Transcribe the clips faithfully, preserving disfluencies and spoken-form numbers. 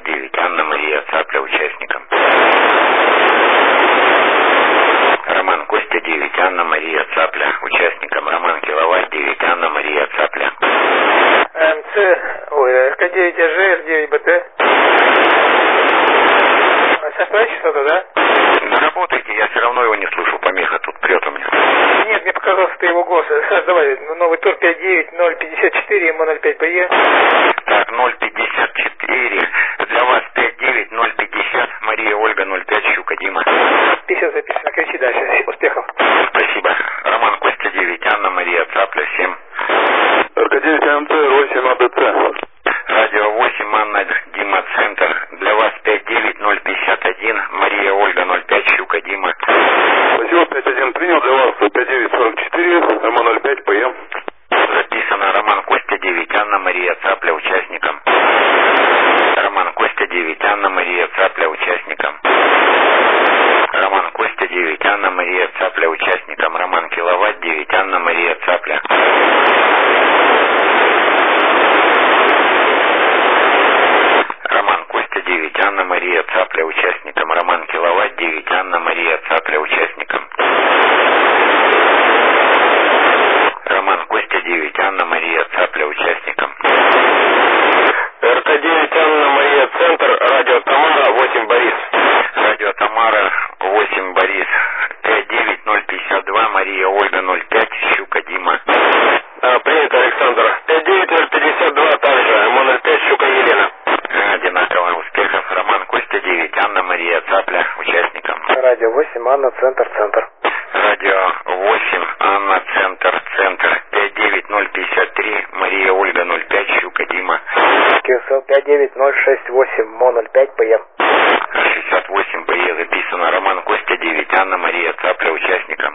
девять, Анна Мария Цапля, участникам. Роман Костя девять, Анна Мария Цапля, участникам. Роман Киловатт девять, Анна Мария Цапля. МЦ, ой, РК девять АЖ, Р девять БТ. Сошла что-то, да? Да работайте, я все равно его не слышу, помеха тут прет у меня. Нет, мне показался ты его голос. Давай, новый тур пять девять ноль пятьдесят четыре, ему ноль пять ПЕ. Так, ноль пятьдесят четыре, для вас пять девять ноль пятьдесят, Мария Ольга ноль пять, Щука Дима. пятьдесят записано, кричи дальше, успехов. Спасибо. Роман Костя девять, Анна Мария Цапля семь. РК девять АМЦ, восемь АДЦ. Радио восемь, Анна Дима Центр, для вас пять девять ноль пятьдесят один, Мария Ольга ноль пять, Щука Дима. Спасибо, пять один принял, для вас пять девять сорок четыре, М ноль пять ПМ. Записано Роман Костя девять, Анна Мария Цапля, участникам. Роман Костя девять, Анна Мария Цапля, участникам. Роман Костя девять, Анна Мария Цапля, участникам. Роман Киловатт девять, Анна Мария Цапля. Роман Костя девять, Анна Мария Цапля, участникам. Роман Киловатт девять, Анна Мария Цапля, участникам. Роман Костя девять, Анна Мария Цапля, участникам. РК девять Анна Мария Центр, радио Тамара, восемь Борис. Радио Тамара, восемь Борис. пять девять ноль пятьдесят два, Мария Ольга ноль пять, Щука Дима. А, принято, Александр. пять девять ноль пятьдесят два также, М ноль пять, Щука Елена. Одинаково, успехов. Роман Костя девять, Анна Мария Цапля, участникам. Радио восемь, Анна, Центр, Центр. Радио восемь, Анна, Центр, Центр. пять девять ноль пятьдесят три, Мария Ольга ноль пять, Щука Дима. КСЛ пять девять ноль шесть восемь, Мо ноль пять ПЕ. шестьдесят восемь ПЕ записано. Роман Костя девять, Анна Мария Цапля, участникам.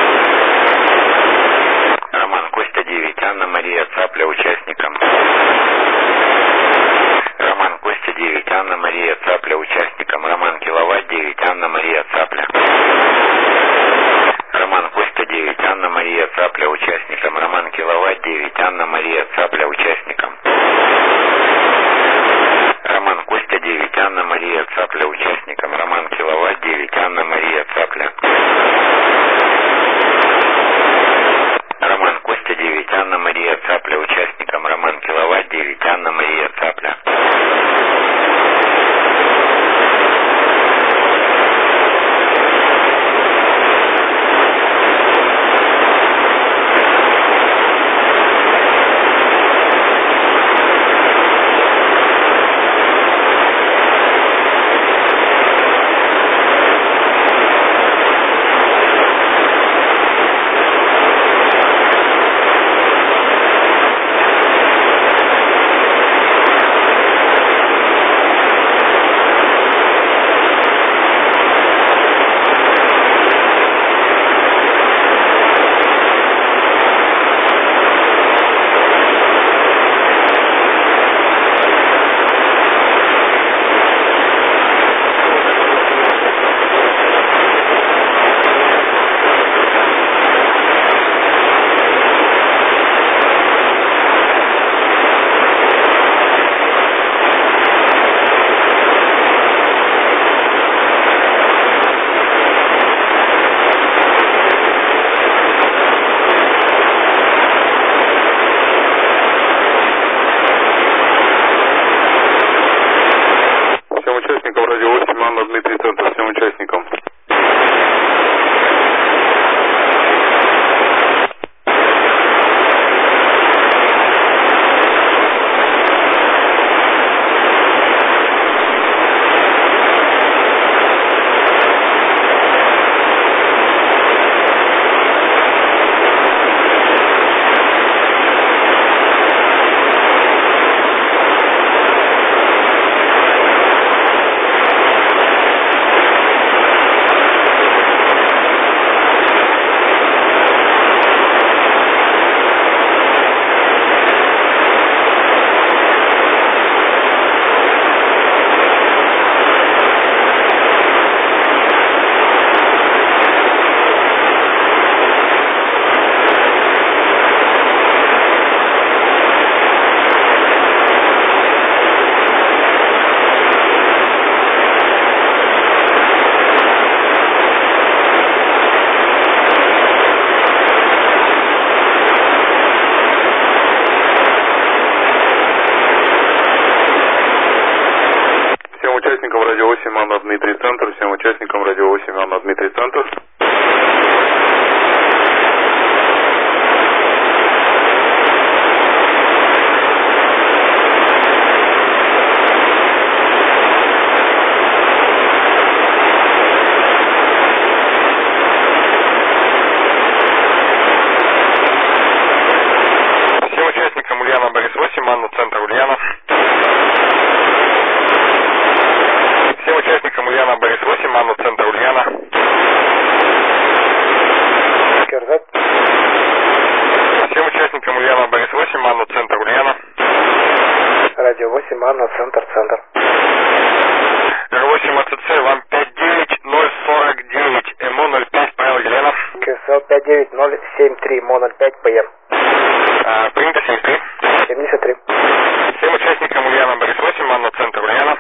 Роман Костя девять, Анна Мария Цапля, участникам. Роман Костя девять, Анна Мария Цапля, участникам. Роман Киловатт девять, Анна Мария Цапля. Роман Костя девять, Анна Мария Цапля, участникам. Роман Киловатт девять, Анна Мария Цапля, участникам. Роман Костя девять, Анна Мария Цапля, участникам. Роман Киловатт девять, Анна Мария Цапля. Роман Костя девять, Анна Мария Цапля, участникам. Роман Киловатт девять, Анна Мария Цапля. радио восемь, Анна, Дмитрий, центр. Всем участникам радио восемь, Анна, Дмитрий, центр. Ульяна, Борис восемь, Анна, центр Ульяна. Всем участникам Ульяна, Борис восемь, Анна, центр Ульяна. Всем участникам Ульяна, Борис восемь, Анна, центр Ульяна. Радио восемь, Анна, центр, центр. эр восемь АЦЦ, вам пять девять ноль сорок девять, МО ноль пять, Павел Елена. КСЛ пять девять ноль семь три, МО ноль пять, ПМ. А, принято семьдесят три. семьдесят три. Всем участникам Ульяна, Борис восемь, Анна, центр Ульяна.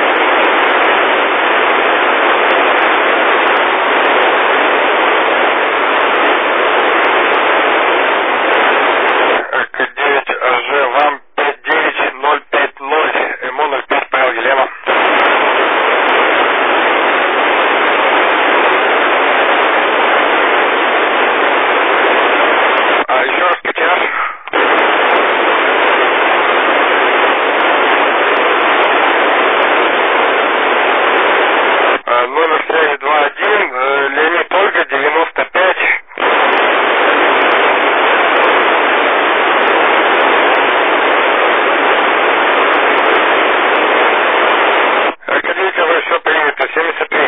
РК девять АЖ, вам пять девять ноль пять ноль, МО ноль пять, Павел Елена. А, еще раз пятяж. Номер связи два один, э, Леонид Ольга, девяносто пять. Академика, вы все принято, семьдесят три.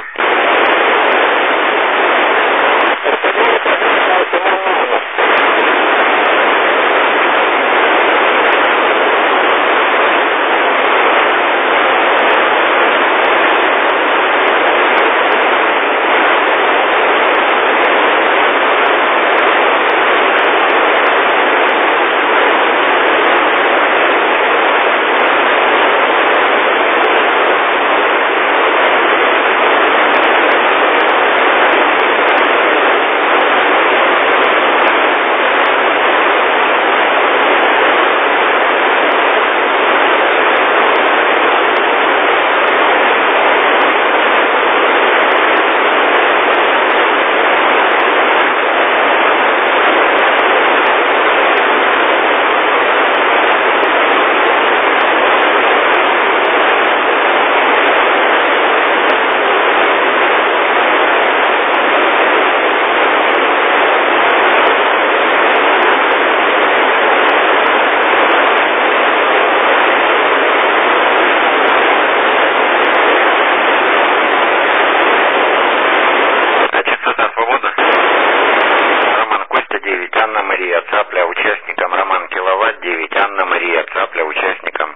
Цапля участникам, Роман Киловатт девять, Анна Мария Цапля участникам.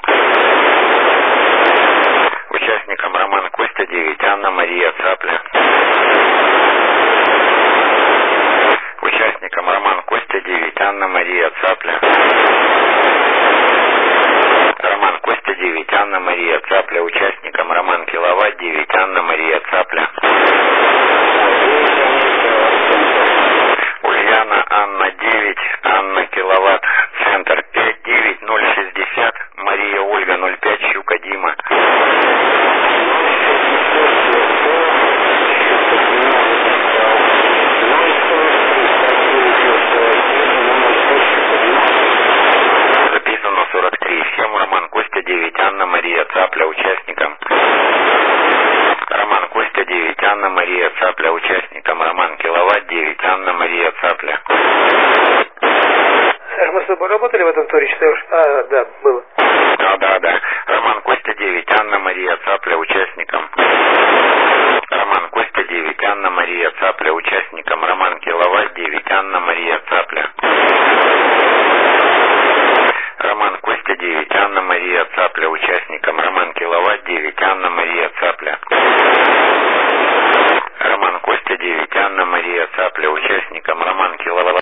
Участникам Роман Костя девять, Анна Мария Цапля. Участникам Роман Костя девять, Анна Мария Цапля. Роман Костя девять, Анна Мария Цапля. Участникам Роман Киловатт девять, Анна Мария Цапля. Ульяна, Анна девять, Анна Киловатт, центр пять девять ноль шестьдесят, Мария Ольга ноль пять, Щука Дима. Записано сорок три, всем Роман Костя девять, Анна Мария Цапля участникам. Роман Костя девять, Анна Мария Цапля участникам. Роман Киловатт девять, Анна Мария Цапля. Сэр, мы с тобой работали в этом туре, считаешь? А, да, было. Да, да, да. Роман Костя девять, Анна Мария Цапля участникам. Роман Костя девять, Анна Мария Цапля участникам. Роман Киловатт девять, Анна Мария Цапля.